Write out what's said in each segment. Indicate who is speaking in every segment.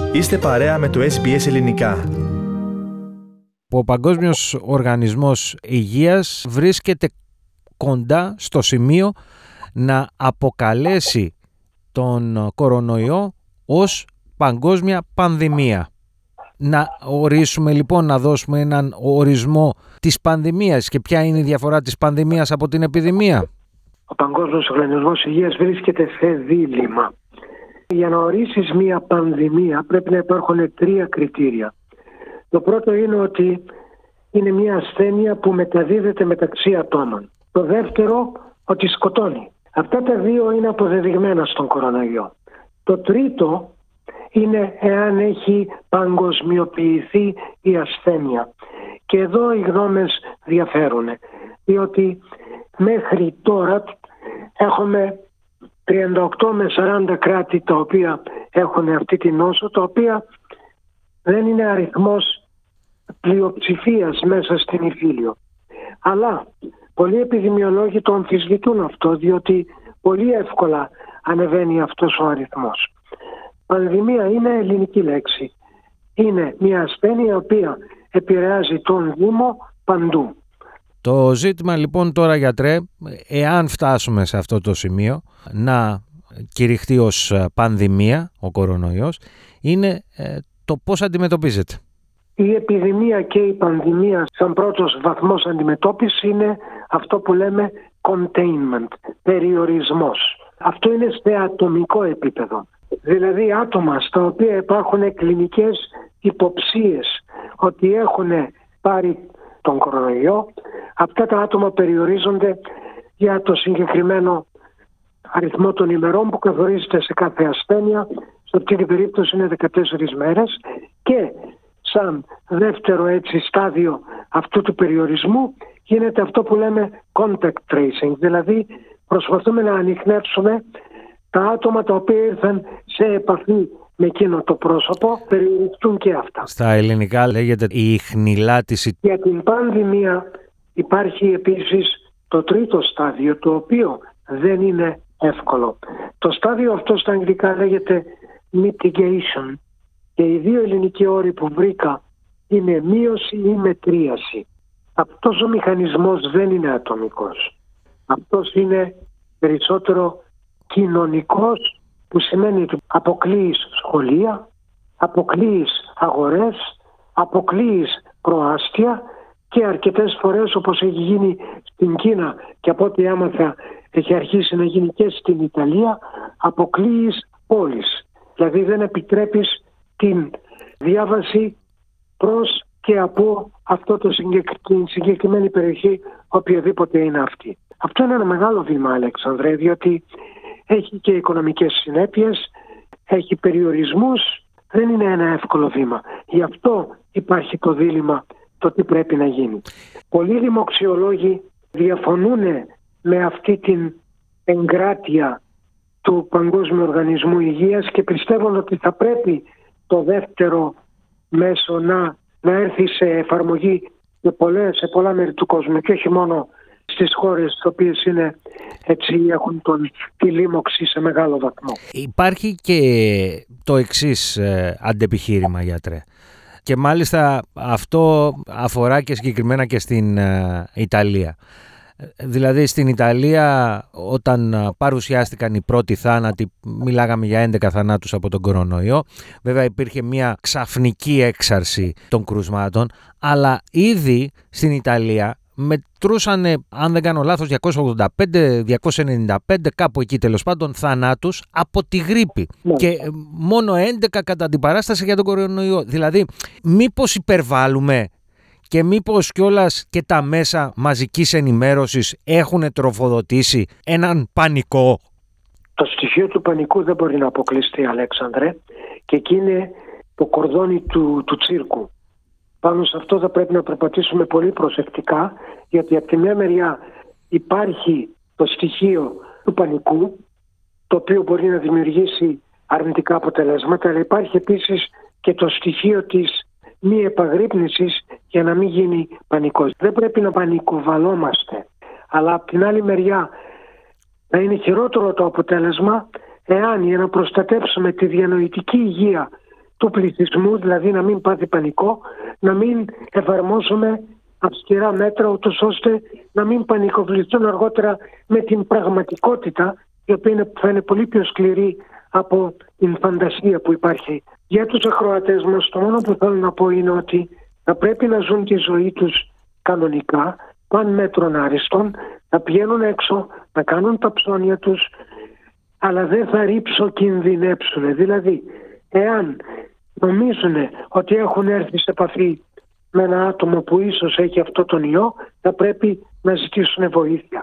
Speaker 1: Είστε παρέα με το SBS Ελληνικά.
Speaker 2: Ο Παγκόσμιος Οργανισμός Υγείας βρίσκεται κοντά στο σημείο να αποκαλέσει τον κορονοϊό ως παγκόσμια πανδημία. Να ορίσουμε λοιπόν, να δώσουμε έναν ορισμό της πανδημίας και ποια είναι η διαφορά της πανδημίας από την επιδημία.
Speaker 3: Ο Παγκόσμιος Οργανισμός Υγείας βρίσκεται σε δίλημμα. Για να ορίσεις μία πανδημία πρέπει να υπάρχουν 3 κριτήρια. Το πρώτο είναι ότι είναι μία ασθένεια που μεταδίδεται μεταξύ ατόμων. Το δεύτερο, ότι σκοτώνει. Αυτά τα 2 είναι αποδεδειγμένα στον κορονοϊό. Το τρίτο είναι εάν έχει παγκοσμιοποιηθεί η ασθένεια. Και εδώ οι γνώμες διαφέρουν, διότι μέχρι τώρα έχουμε 38 με 40 κράτη τα οποία έχουν αυτή τη νόσο, τα οποία δεν είναι αριθμός πλειοψηφίας μέσα στην Ιφίλιο. Αλλά πολλοί επιδημιολόγοι το αμφισβητούν αυτό, διότι πολύ εύκολα ανεβαίνει αυτός ο αριθμός. Πανδημία είναι ελληνική λέξη. Είναι μια ασθένεια η οποία επηρεάζει τον Δήμο παντού.
Speaker 2: Το ζήτημα λοιπόν τώρα, γιατρέ, εάν φτάσουμε σε αυτό το σημείο να κηρυχτεί ως πανδημία ο κορονοϊός, είναι το πώς αντιμετωπίζεται.
Speaker 3: Η επιδημία και η πανδημία σαν πρώτος βαθμός αντιμετώπισης είναι αυτό που λέμε containment, περιορισμός. Αυτό είναι σε ατομικό επίπεδο. Δηλαδή άτομα στα οποία υπάρχουν κλινικές υποψίες ότι έχουν πάρει τον κορονοϊό, αυτά τα άτομα περιορίζονται για το συγκεκριμένο αριθμό των ημερών που καθορίζεται σε κάθε ασθένεια. Σε αυτή την περίπτωση είναι 14 μέρες και σαν δεύτερο έτσι στάδιο αυτού του περιορισμού γίνεται αυτό που λέμε contact tracing, δηλαδή προσπαθούμε να ανιχνεύσουμε τα άτομα τα οποία ήρθαν σε επαφή με εκείνο το πρόσωπο, περιοριστούν και αυτά.
Speaker 2: Στα ελληνικά λέγεται η ιχνηλάτηση.
Speaker 3: Για την πανδημία υπάρχει επίσης το τρίτο στάδιο, το οποίο δεν είναι εύκολο. Το στάδιο αυτό στα αγγλικά λέγεται mitigation και οι 2 ελληνικοί όροι που βρήκα είναι μείωση ή μετρίαση. Αυτός ο μηχανισμός δεν είναι ατομικός. Αυτός είναι περισσότερο κοινωνικός, που σημαίνει ότι αποκλείεις σχολεία, αποκλείεις αγορές, αποκλείεις προάστια και αρκετές φορές, όπως έχει γίνει στην Κίνα και από ό,τι άμαθα έχει αρχίσει να γίνει και στην Ιταλία, αποκλείεις πόλεις. Δηλαδή δεν επιτρέπεις την διάβαση προς και από αυτό την συγκεκριμένη περιοχή, οποιαδήποτε είναι αυτή. Αυτό είναι ένα μεγάλο βήμα, Αλέξανδρε, διότι έχει και οικονομικές συνέπειες, έχει περιορισμούς, δεν είναι ένα εύκολο βήμα. Γι' αυτό υπάρχει το δίλημμα το τι πρέπει να γίνει. Πολλοί δημοξιολόγοι διαφωνούν με αυτή την εγκράτεια του Παγκόσμιου Οργανισμού Υγείας και πιστεύουν ότι θα πρέπει το δεύτερο μέσο να έρθει σε εφαρμογή σε πολλά μέρη του κόσμου και όχι μόνο στις χώρες τις οποίες έχουν τη λίμωξη σε μεγάλο βαθμό.
Speaker 2: Υπάρχει και το εξής αντεπιχείρημα, γιατρέ. Και μάλιστα αυτό αφορά και συγκεκριμένα και στην Ιταλία. Δηλαδή στην Ιταλία όταν παρουσιάστηκαν οι πρώτοι θάνατοι, μιλάγαμε για 11 θανάτους από τον κορονοϊό. Βέβαια υπήρχε μια ξαφνική έξαρση των κρουσμάτων, αλλά ήδη στην Ιταλία μετρούσαν, αν δεν κάνω λάθος, 285, 295, κάπου εκεί τέλος πάντων, θανάτους από τη γρίπη.
Speaker 3: Ναι.
Speaker 2: Και μόνο 11 κατά την παράσταση για τον κορονοϊό. Δηλαδή, μήπως υπερβάλλουμε και μήπως κιόλας και τα μέσα μαζικής ενημέρωσης έχουν τροφοδοτήσει έναν πανικό?
Speaker 3: Το στοιχείο του πανικού δεν μπορεί να αποκλειστεί, Αλέξανδρε, και εκεί είναι το κορδόνι του τσίρκου. Πάνω σε αυτό θα πρέπει να περπατήσουμε πολύ προσεκτικά, γιατί από τη μια μεριά υπάρχει το στοιχείο του πανικού, το οποίο μπορεί να δημιουργήσει αρνητικά αποτελέσματα, αλλά υπάρχει επίσης και το στοιχείο της μη επαγρύπνησης για να μην γίνει πανικός. Δεν πρέπει να πανικοβαλόμαστε, αλλά από την άλλη μεριά να είναι χειρότερο το αποτέλεσμα εάν για να προστατεύσουμε τη διανοητική υγεία του πληθυσμού, δηλαδή να μην πάθει πανικό, να μην εφαρμόσουμε αυστηρά μέτρα, ούτως ώστε να μην πανικοβληθούν αργότερα με την πραγματικότητα, η οποία θα είναι πολύ πιο σκληρή από την φαντασία που υπάρχει. Για τους ακροατές μας, το μόνο που θέλω να πω είναι ότι θα πρέπει να ζουν τη ζωή τους κανονικά, παν μέτρων άριστον, να πηγαίνουν έξω, να κάνουν τα ψώνια τους, αλλά δεν θα κινδυνέψουν. Δηλαδή, εάν νομίζουν ότι έχουν έρθει σε επαφή με ένα άτομο που ίσως έχει αυτό τον ιό, θα πρέπει να ζητήσουν βοήθεια.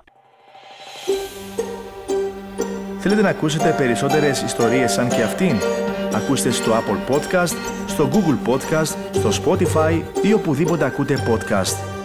Speaker 1: Θέλετε να ακούσετε περισσότερες ιστορίες σαν και αυτήν? Ακούστε στο Apple Podcast, στο Google Podcast, στο Spotify ή οπουδήποτε ακούτε podcast.